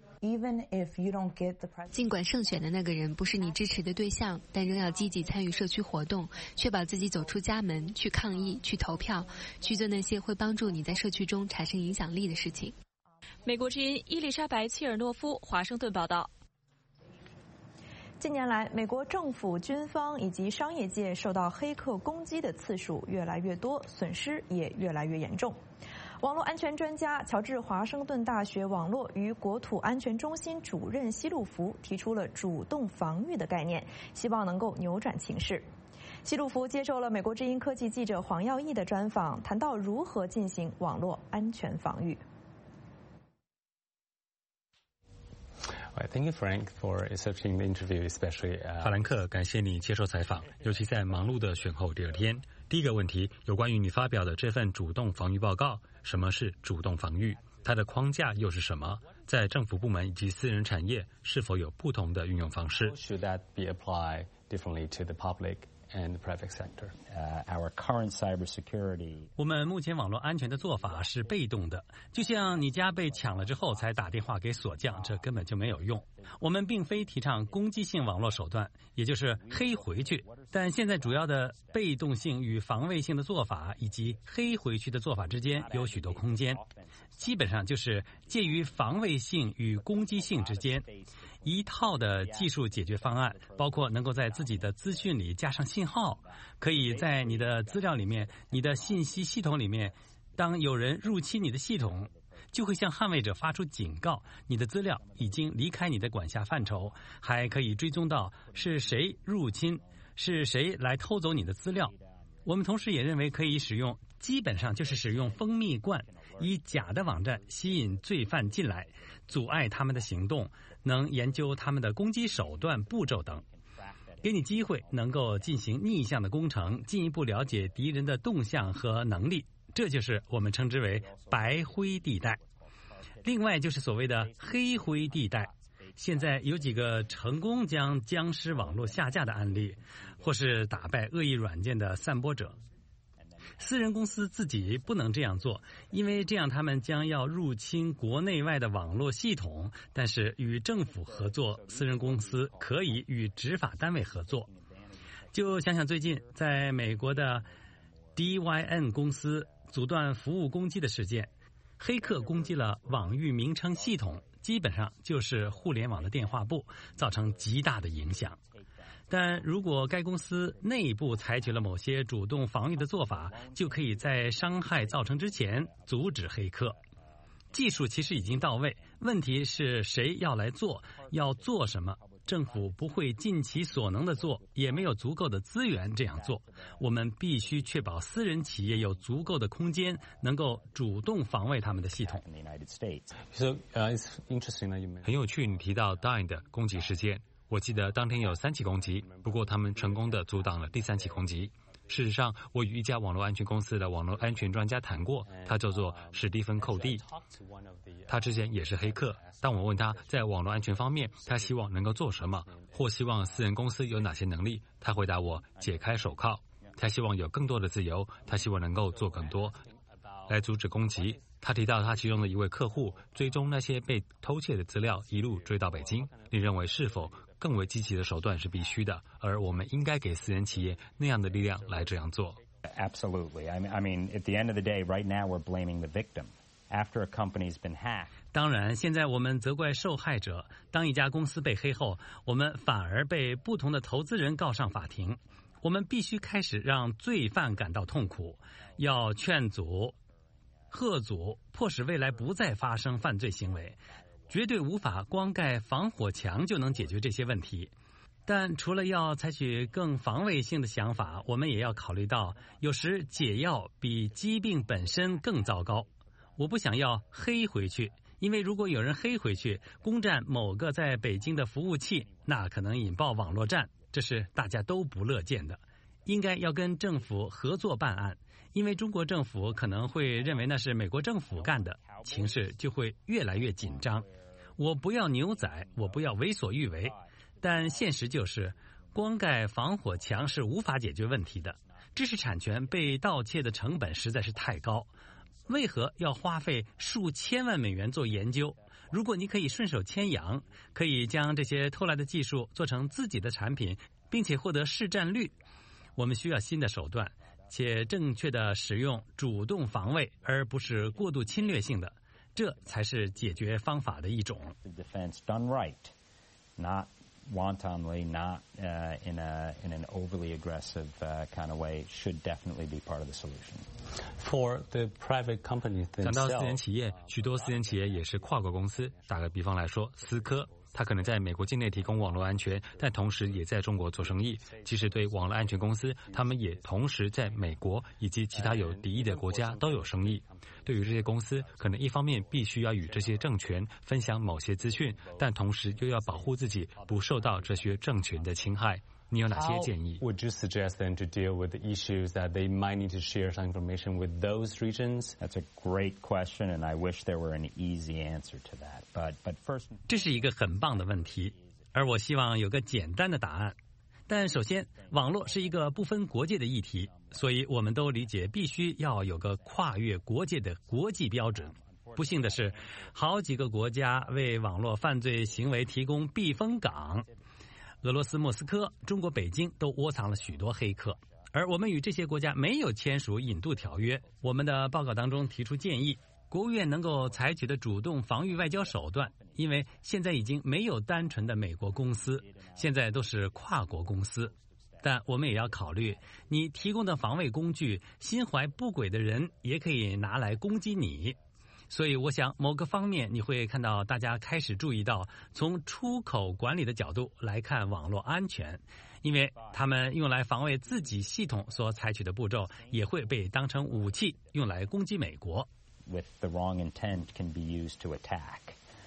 尽管胜选的那个人不是你支持的对象，但仍要积极参与社区活动，确保自己走出家门，去抗议，去投票，去做那些会帮助你在社区中产生影响力的事情。 美国之音伊丽莎白·切尔诺夫，华盛顿报道。 近年来，美国政府、军方以及商业界受到黑客攻击的次数越来越多，损失也越来越严重。网络安全专家、乔治华盛顿大学网络与国土安全中心主任希路福提出了主动防御的概念，希望能够扭转情势。希路福接受了美国之音科技记者黄耀义的专访，谈到如何进行网络安全防御。 Thank you, Frank, for accepting the interview, especially. 法兰克，感谢你接受采访，尤其在忙碌的选后第二天。第一个问题有关于你发表的这份主动防御报告，什么是主动防御？它的框架又是什么？在政府部门以及私人产业是否有不同的运用方式 ？Should that be applied differently to the public and the private sector? Uh, our current cybersecurity. 我们目前网络安全的做法是被动的，就像你家被抢了之后才打电话给锁匠，这根本就没有用。我们并非提倡攻击性网络手段，也就是黑回去，但现在主要的被动性与防卫性的做法以及黑回去的做法之间有许多空间，基本上就是介于防卫性与攻击性之间。一套的技术解决方案包括能够在自己的资讯里加上信号，可以在你的资料里面、你的信息系统里面，当有人入侵你的系统，就会向捍卫者发出警告，你的资料已经离开你的管辖范畴，还可以追踪到是谁入侵，是谁来偷走你的资料。我们同时也认为可以使用，基本上就是使用蜂蜜罐，以假的网站吸引罪犯进来，阻碍他们的行动，能研究他们的攻击手段、步骤等，给你机会能够进行逆向的工程，进一步了解敌人的动向和能力。这就是我们称之为白灰地带。另外就是所谓的黑灰地带，现在有几个成功将僵尸网络下架的案例，或是打败恶意软件的散播者。私人公司自己不能这样做，因为这样他们将要入侵国内外的网络系统，但是与政府合作，私人公司可以与执法单位合作。就想想最近在美国的 D Y N 公司阻断服务攻击的事件，黑客攻击了网域名称系统，基本上就是互联网的电话簿，造成极大的影响。但如果该公司内部采取了某些主动防御的做法，就可以在伤害造成之前阻止黑客。技术其实已经到位，问题是谁要来做，要做什么。政府不会尽其所能的做，也没有足够的资源这样做。我们必须确保私人企业有足够的空间，能够主动防卫他们的系统。 So, uh, it's interesting that you mentioned. 很有趣，你提到 Dyn 的攻击事件。 我记得当天有三起攻击，不过他们成功的阻挡了第三起攻击。事实上，我与一家网络安全公司的网络安全专家谈过，他叫做史蒂芬·寇蒂，他之前也是黑客。当我问他在网络安全方面他希望能够做什么，或希望私人公司有哪些能力，他回答我解开手铐。他希望有更多的自由，他希望能够做更多来阻止攻击。他提到他其中的一位客户追踪那些被偷窃的资料，一路追到北京。你认为是否更为积极的手段是必须的，而我们应该给私人企业那样的力量来这样做？ Absolutely. I mean, I mean, at the end of the day, right now we're blaming the victim. After a company's been hacked. 当然，现在我们责怪受害者。当一家公司被黑后，我们反而被不同的投资人告上法庭。我们必须开始让罪犯感到痛苦，要劝阻、吓阻，迫使未来不再发生犯罪行为。绝对无法光盖防火墙就能解决这些问题。但除了要采取更防卫性的想法，我们也要考虑到，有时解药比疾病本身更糟糕。我不想要黑回去，因为如果有人黑回去，攻占某个在北京的服务器，那可能引爆网络战，这是大家都不乐见的。应该要跟政府合作办案，因为中国政府可能会认为那是美国政府干的，情势就会越来越紧张。我不要牛仔，我不要为所欲为，但现实就是光盖防火墙是无法解决问题的。知识产权被盗窃的成本实在是太高，为何要花费数千万美元做研究？如果你可以顺手牵羊，可以将这些偷来的技术做成自己的产品，并且获得市占率，我们需要新的手段，且正确的使用主动防卫，而不是过度侵略性的。这才是解决方法的一种。 Defense done right, not wantonly, not uh, in a in an overly aggressive uh, kind of way, should definitely be part of the solution. For the private companies themselves. 讲到私人企业，许多私人企业也是跨国公司。打个比方来说，思科。它可能在美国境内提供网络安全，但同时也在中国做生意。即使对网络安全公司，他们也同时在美国以及其他有敌意的国家都有生意。对于这些公司，可能一方面必须要与这些政权分享某些资讯，但同时又要保护自己不受到这些政权的侵害。你有哪些建议 ？Would you suggest then to deal with the issues that they might need to share some information with those regions? That's a great question, and I wish there were an easy answer to that. But but first, 这是一个很棒的问题，而我希望有个简单的答案。但首先，网络是一个不分国界的议题，所以我们都理解必须要有个跨越国界的国际标准。不幸的是，好几个国家为网络犯罪行为提供避风港。俄罗斯莫斯科、中国北京都窝藏了许多黑客，而我们与这些国家没有签署引渡条约。我们的报告当中提出建议，国务院能够采取的主动防御外交手段，因为现在已经没有单纯的美国公司，现在都是跨国公司。但我们也要考虑，你提供的防卫工具，心怀不轨的人也可以拿来攻击你。所以我想某个方面你会看到大家开始注意到从出口管理的角度来看网络安全，因为他们用来防卫自己系统所采取的步骤也会被当成武器用来攻击美国。 With the wrong intent can be used to attack.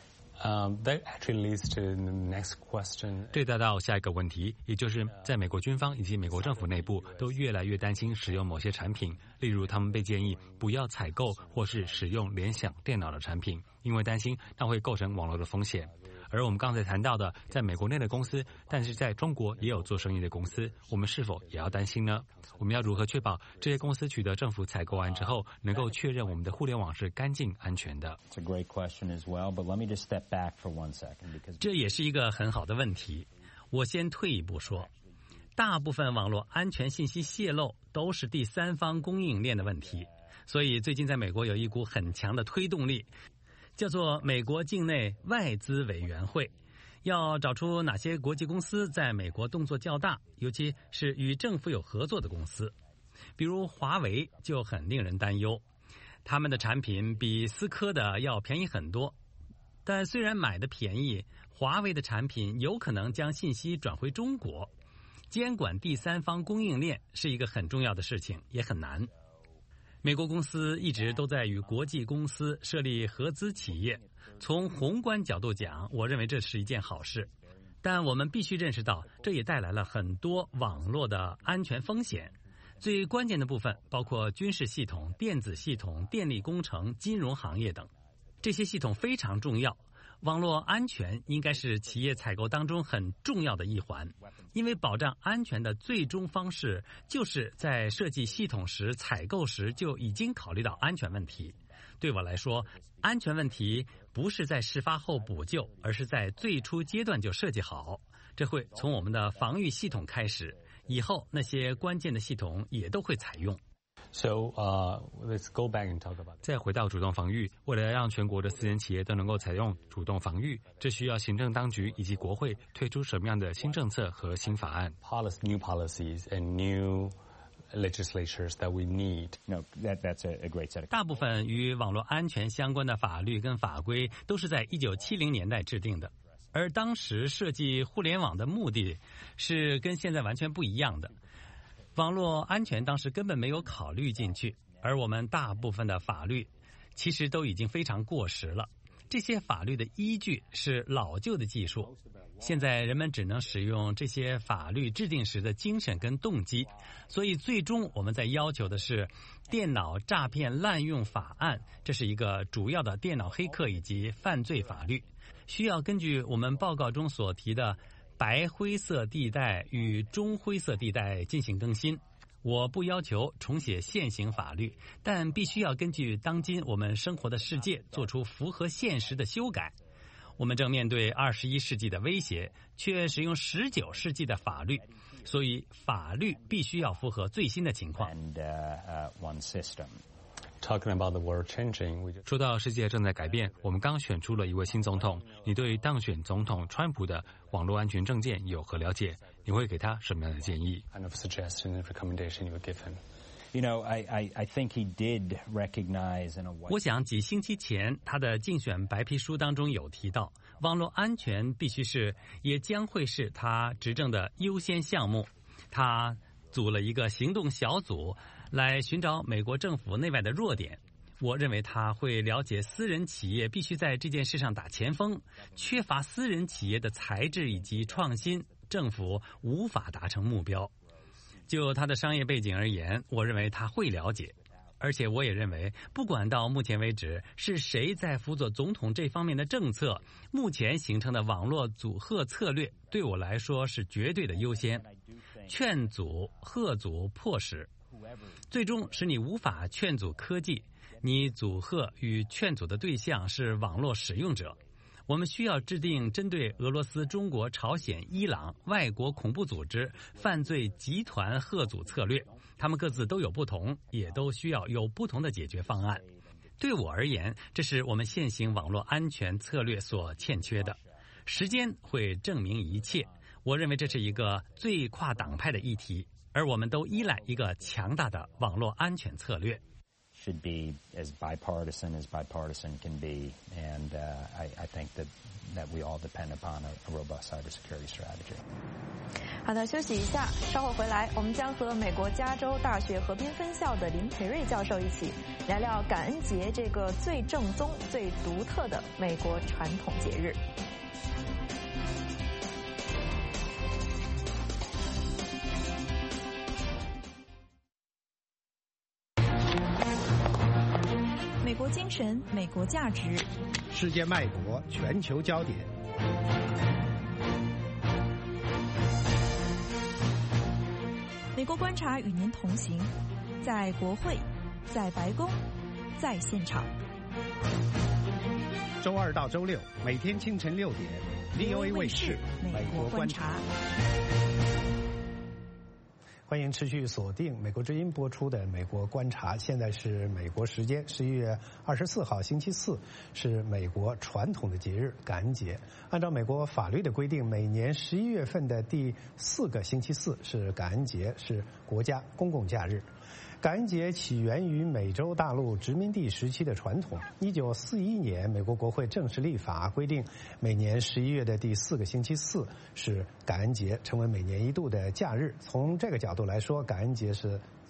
Um, that actually leads to the next question. 这带到下一个问题，也就是在美国军方以及美国政府内部都越来越担心使用某些产品，例如他们被建议不要采购或是使用联想电脑的产品，因为担心那会构成网络的风险。而我们刚才谈到的在美国内的公司，但是在中国也有做生意的公司，我们是否也要担心呢？我们要如何确保这些公司取得政府采购案之后，能够确认我们的互联网是干净安全的？ It's a great question as well, but let me just step back for one second because 这也是一个很好的问题。我先退一步说，大部分网络安全信息泄露都是第三方供应链的问题，所以最近在美国有一股很强的推动力，叫做美国境内外资委员会，要找出哪些国际公司在美国动作较大，尤其是与政府有合作的公司。比如华为就很令人担忧，他们的产品比思科的要便宜很多，但虽然买的便宜，华为的产品有可能将信息转回中国。监管第三方供应链是一个很重要的事情，也很难。美国公司一直都在与国际公司设立合资企业，从宏观角度讲，我认为这是一件好事。 但我们必须认识到，这也带来了很多网络的安全风险。最关键的部分包括军事系统、电子系统、电力工程、金融行业等，这些系统非常重要。网络安全应该是企业采购当中很重要的一环，因为保障安全的最终方式就是在设计系统时、采购时就已经考虑到安全问题。对我来说，安全问题不是在事发后补救，而是在最初阶段就设计好。这会从我们的防御系统开始，以后那些关键的系统也都会采用。 So, uh, let's go back and talk about it. 再回到主动防御，为了让全国的私人企业都能够采用主动防御，这需要行政当局以及国会推出什么样的新政策和新法案 ？Policy, new policies and new legislatures that we need. No, that that's a, a great set. 大部分与网络安全相关的法律跟法规都是在一九七零年代制定的，而当时设计互联网的目的是跟现在完全不一样的。网络安全当时根本没有考虑进去，而我们大部分的法律其实都已经非常过时了。这些法律的依据是老旧的技术，现在人们只能使用这些法律制定时的精神跟动机，所以最终我们在要求的是电脑诈骗滥用法案，这是一个主要的电脑黑客以及犯罪法律，需要根据我们报告中所提的白灰色地带与中灰色地带进行更新。我不要求重写现行法律，但必须要根据当今我们生活的世界做出符合现实的修改。我们正面对二十一世纪的威胁，却使用十九世纪的法律，所以法律必须要符合最新的情况。 And, uh, uh, one system. Talking about the world changing. 说到世界正在改变，我们刚选出了一位新总统。你对当选总统川普的网络安全政见有何了解？你会给他什么样的建议 ？Kind of suggestion and recommendation you would give him. You know, I, I, I think he did recognize in a way. 我想几星期前他的竞选白皮书当中有提到，网络安全必须是，也将会是他执政的优先项目。他组了一个行动小组来寻找美国政府内外的弱点。我认为他会了解私人企业必须在这件事上打前锋，缺乏私人企业的才智以及创新，政府无法达成目标。就他的商业背景而言，我认为他会了解，而且我也认为，不管到目前为止是谁在辅佐总统这方面的政策，目前形成的网络阻吓策略对我来说是绝对的优先。劝阻、吓阻、迫使，最终使你无法劝阻科技。你阻吓与劝阻的对象是网络使用者。我们需要制定针对俄罗斯、中国、朝鲜、伊朗、外国恐怖组织、犯罪集团吓阻策略，他们各自都有不同，也都需要有不同的解决方案。对我而言，这是我们现行网络安全策略所欠缺的。时间会证明一切。我认为这是一个最跨党派的议题，而我们都依赖一个强大的网络安全策略。 Should be as bipartisan as bipartisan can be, and uh, I, I think that that we all depend upon a, a robust cybersecurity strategy. 好的，休息一下，稍后回来，我们将和美国加州大学河滨分校的林培瑞教授一起聊聊感恩节这个最正宗、最独特的美国传统节日。美国精神，美国价值， 世界脉搏，全球焦点。 美国观察与您同行，在国会，在白宫，在现场。 周二到周六，每天清晨六点 ，V O A 卫视《美国观察》。欢迎持续锁定美国之音播出的《美国观察》。现在是美国时间十一月二十四号星期四，是美国传统的节日感恩节。按照美国法律的规定，每年十一月份的第四个星期四是感恩节，是国家公共假日。感恩节起源于美洲大陆殖民地时期的传统。一九四一年，美国国会正式立法规定，每年十一月的第四个星期四是感恩节，成为每年一度的假日。从这个角度来说，感恩节是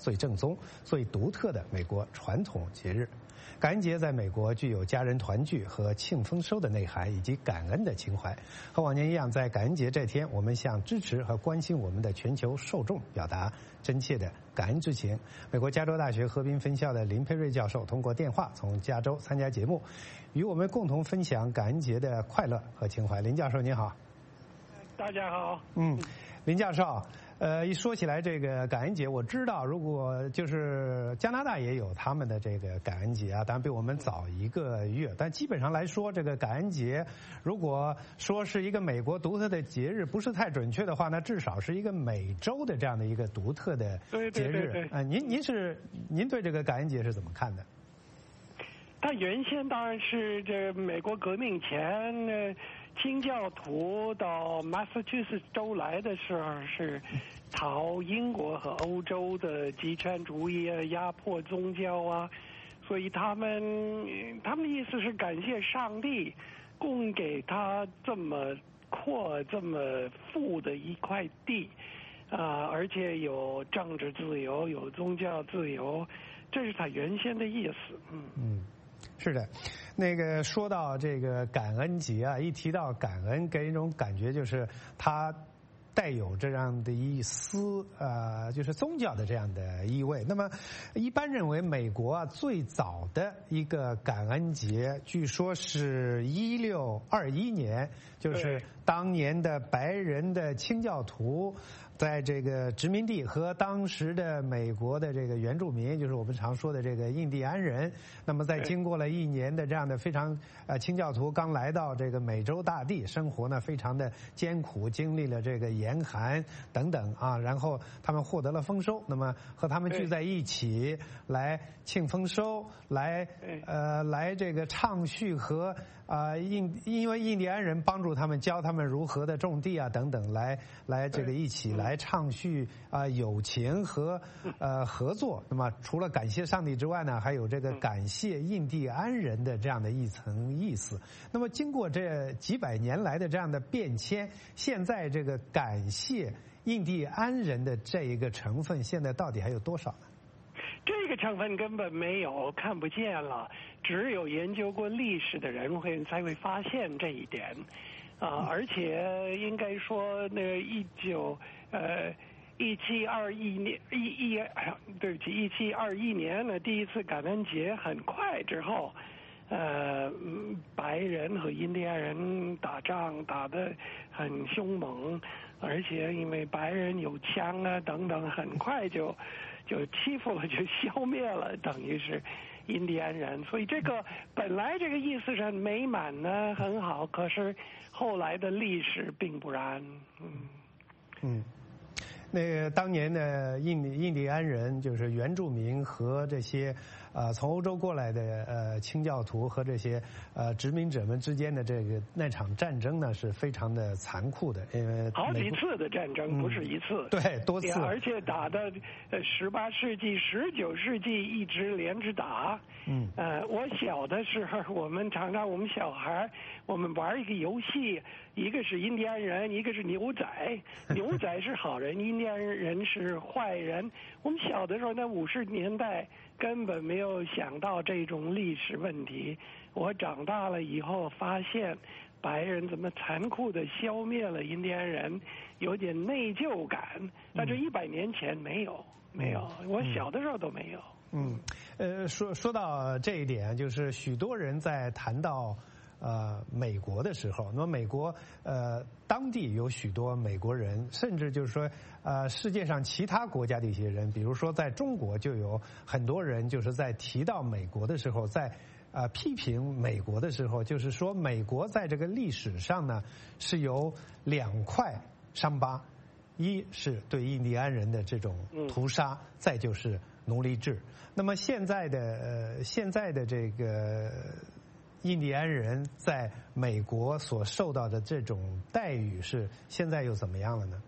最正宗、最独特的美国传统节日。感恩节在美国具有家人团聚和庆丰收的内涵，以及感恩的情怀。和往年一样，在感恩节这天，我们向支持和关心我们的全球受众表达真切的感恩之情。美国加州大学河滨分校的林佩瑞教授通过电话从加州参加节目，与我们共同分享感恩节的快乐和情怀。林教授您好。 大家好。 嗯，林教授。呃，一说起来这个感恩节，我知道，如果就是加拿大也有他们的这个感恩节啊，当然比我们早一个月，但基本上来说，这个感恩节，如果说是一个美国独特的节日，不是太准确的话，那至少是一个美洲的这样的一个独特的节日。 对对对对。 呃，您您是您对这个感恩节是怎么看的？ 它原先当然是这美国革命前呢。清教徒到 Massachusetts 州来的时候是逃英国和欧洲的极权主义啊、压迫宗教啊，所以他们他们的意思是感谢上帝供给他这么阔、这么富的一块地啊，而且有政治自由、有宗教自由，这是他原先的意思。嗯嗯。是的，那个说到这个感恩节啊，一提到感恩，给人一种感觉就是它带有这样的一丝呃，就是宗教的这样的意味。那么，一般认为美国啊最早的一个感恩节，据说是一六二一年，就是当年的白人的清教徒。在这个殖民地和当时的美国的这个原住民，就是我们常说的这个印第安人，那么在经过了一年的这样的非常呃清教徒刚来到这个美洲大地，生活呢非常的艰苦，经历了这个严寒等等啊，然后他们获得了丰收，那么和他们聚在一起来庆丰收，来呃来这个畅叙和啊印因为印第安人帮助他们教他们如何的种地啊等等，来来这个一起来。来畅叙啊、呃、友情和呃合作。那么除了感谢上帝之外呢，还有这个感谢印第安人的这样的一层意思。那么经过这几百年来的这样的变迁，现在这个感谢印第安人的这一个成分，现在到底还有多少呢？ 这个成分根本没有，看不见了。只有研究过历史的人会才会发现这一点。啊，而且应该说，那个一九呃一七二一年一一对不起一七二一年呢，第一次感恩节很快之后，呃，白人和印第安人打仗打得很凶猛，而且因为白人有枪啊等等，很快就就欺负了，就消灭了，等于是印第安人。所以这个本来这个意思是很美满呢，很好，可是。后来的历史并不然，嗯， 嗯，那个当年的印印第安人就是原住民和这些呃从欧洲过来的呃清教徒和这些呃殖民者们之间的这个那场战争呢是非常的残酷的，因为好几次的战争、嗯、不是一次， 对，多次， 而且打到呃十八世纪、十九世纪一直连着打。 嗯， 呃，我小的时候，我们常常我们小孩，我们玩一个游戏，一个是印第安人，一个是牛仔，牛仔是好人，印第安人是坏人。我们小的时候，那五十年代根本没有想到这种历史问题。我长大了以后发现，白人怎么残酷的消灭了印第安人，有点内疚感。但这一百年前没有，没有，我小的时候都没有。 嗯，呃，说说到这一点，就是许多人在谈到呃美国的时候，那么美国呃当地有许多美国人，甚至就是说呃世界上其他国家的一些人，比如说在中国就有很多人就是在提到美国的时候，在呃批评美国的时候，就是说美国在这个历史上呢是有两块伤疤，一是对印第安人的这种屠杀，再就是奴隶制。那么现在的呃现在的这个印第安人在美国所受到的这种待遇是现在又怎么样了呢？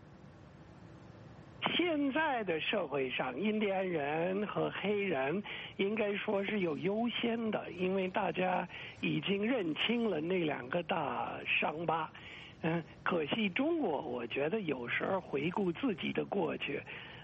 现在的社会上，印第安人和黑人应该说是有优先的，因为大家已经认清了那两个大伤疤。嗯，可惜中国，我觉得有时候回顾自己的过去，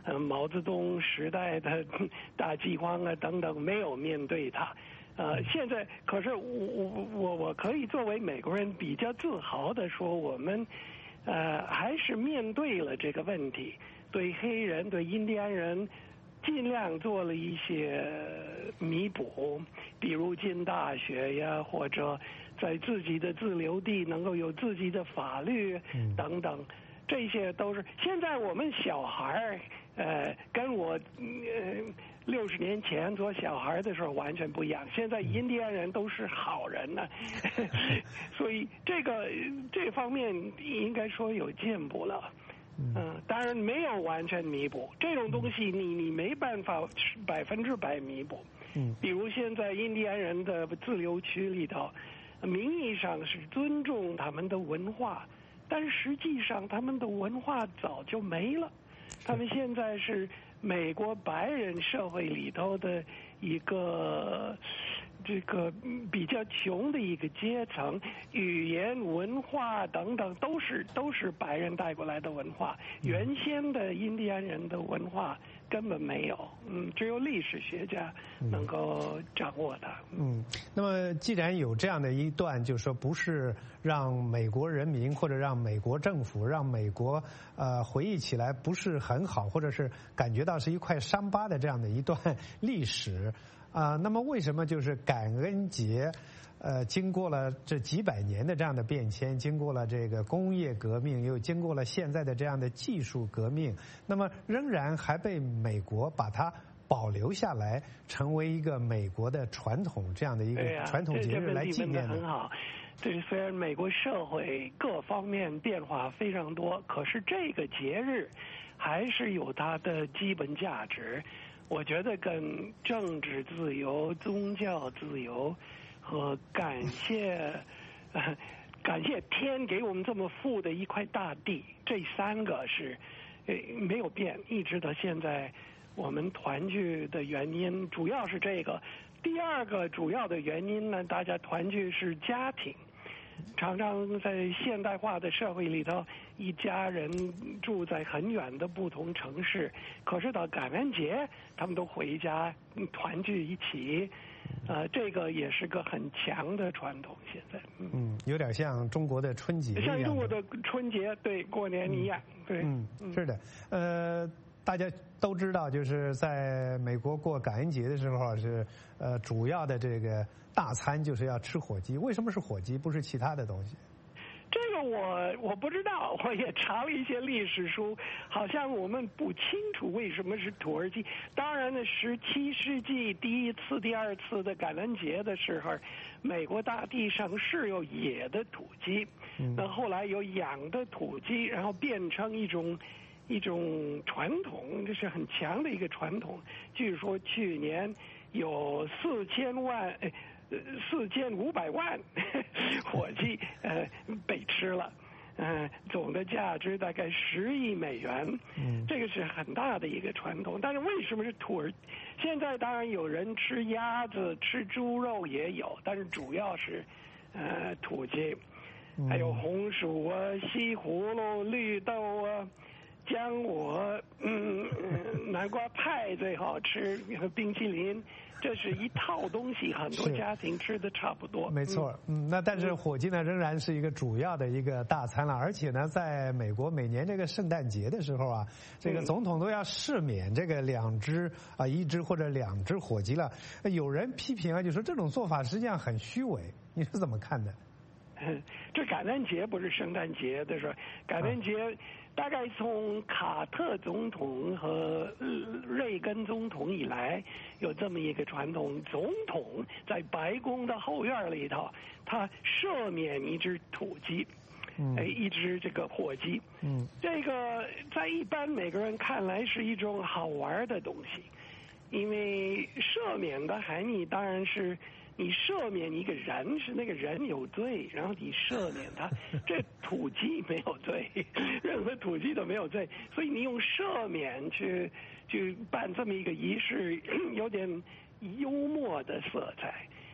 呃毛泽东时代的大饥荒啊等等，没有面对它。呃，现在可是我我我我可以作为美国人比较自豪的说，我们呃还是面对了这个问题，对黑人、对印第安人尽量做了一些弥补，比如进大学呀，或者在自己的自留地能够有自己的法律等等，这些都是现在我们小孩呃跟我呃六十年前做小孩的时候完全不一样。现在印第安人都是好人呢、啊，所以这个这方面应该说有进步了。嗯，当然没有完全弥补这种东西你，你你没办法百分之百弥补。嗯，比如现在印第安人的自留区里头，名义上是尊重他们的文化，但是实际上他们的文化早就没了。他们现在是美国白人社会里头的一个这个比较穷的一个阶层，语言文化等等都是都是白人带过来的文化，原先的印第安人的文化根本没有，嗯，只有历史学家能够掌握它。 嗯，那么既然有这样的一段，就是说不是让美国人民或者让美国政府让美国呃回忆起来不是很好，或者是感觉到是一块伤疤的这样的一段历史。啊、呃，那么为什么就是感恩节，呃，经过了这几百年的这样的变迁，经过了这个工业革命，又经过了现在的这样的技术革命，那么仍然还被美国把它保留下来，成为一个美国的传统这样的一个传统节日来纪念的。 很好。这虽然美国社会各方面变化非常多，可是这个节日还是有它的基本价值。我觉得跟政治自由、宗教自由和感谢、呃、感谢天给我们这么富的一块大地，这三个是呃没有变，一直到现在我们团聚的原因主要是这个。第二个主要的原因呢，大家团聚是家庭。常常在现代化的社会里头，一家人住在很远的不同城市，可是到感恩节他们都回家团聚一起，呃，这个也是个很强的传统。现在， 嗯，嗯有点像中国的春节一样， 像中国的春节对过年一样，嗯、对， 嗯，是的，呃。大家都知道，就是在美国过感恩节的时候是呃主要的这个大餐就是要吃火鸡。为什么是火鸡，不是其他的东西？ 这个我我不知道，我也查了一些历史书，好像我们不清楚为什么是土耳其。当然呢，十七世纪第一次、第二次的感恩节的时候，美国大地上是有野的土鸡，那、嗯、后来有养的土鸡，然后变成一种。一种传统，这是很强的一个传统。据说去年有四千万，呃，四千五百万火鸡呃被吃了，嗯、呃，总的价值大概十亿美元。嗯，这个是很大的一个传统。但是为什么是土耳？现在当然有人吃鸭子、吃猪肉也有，但是主要是呃土鸡，还有红薯啊、西葫芦、绿豆啊。姜果，嗯，南瓜派最好吃，冰淇淋，这是一套东西，很多家庭吃的差不多。 没错，嗯，那但是火鸡呢，仍然是一个主要的一个大餐了，而且呢，在美国每年这个圣诞节的时候啊，这个总统都要赦免这个两只啊一只或者两只火鸡了。有人批评啊，就说这种做法实际上很虚伪，你是怎么看的？ 这感恩节不是圣诞节的时候，感恩节。啊大概从卡特总统和瑞根总统以来，有这么一个传统：总统在白宫的后院里头，他赦免一只土鸡，嗯，一只这个火鸡。嗯，这个在一般美国人看来是一种好玩的东西，因为赦免的含义当然是。你赦免一个人是那个人有罪，然后你赦免他，这土鸡没有罪，任何土鸡都没有罪，所以你用赦免去去办这么一个仪式，有点幽默的色彩。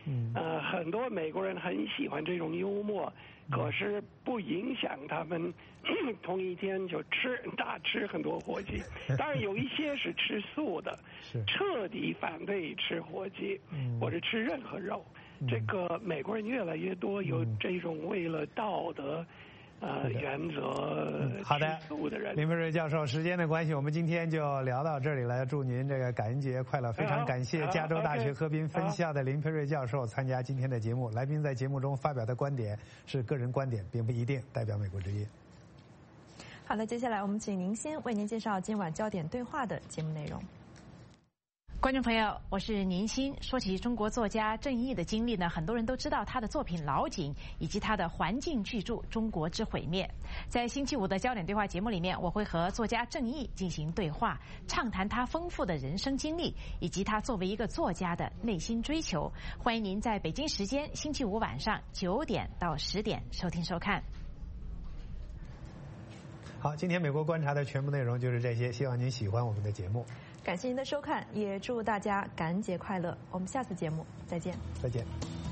嗯， 呃，很多美国人很喜欢这种幽默，可是不影响他们同一天就吃大吃很多火鸡。当然有一些是吃素的，彻底反对吃火鸡、嗯、或者吃任何肉。嗯、这个美国人越来越多有这种为了道德。呃，原则好的，林培瑞教授，时间的关系，我们今天就聊到这里了。祝您这个感恩节快乐！非常感谢加州大学河滨分校的林培瑞教授参加今天的节目。来宾在节目中发表的观点是个人观点，并不一定代表美国之音。 好的，接下来我们请宁鑫为您介绍今晚焦点对话的节目内容。 观众朋友，我是宁鑫。说起中国作家郑毅的经历呢，很多人都知道他的作品《老井》以及他的环境巨著《中国之毁灭》。在星期五的焦点对话节目里面，我会和作家郑毅进行对话，畅谈他丰富的人生经历以及他作为一个作家的内心追求。欢迎您在北京时间星期五晚上九点到十点收听收看。 好，今天美国观察的全部内容就是这些，希望您喜欢我们的节目。 感谢您的收看，也祝大家感恩节快乐。我们下次节目再见。 再见。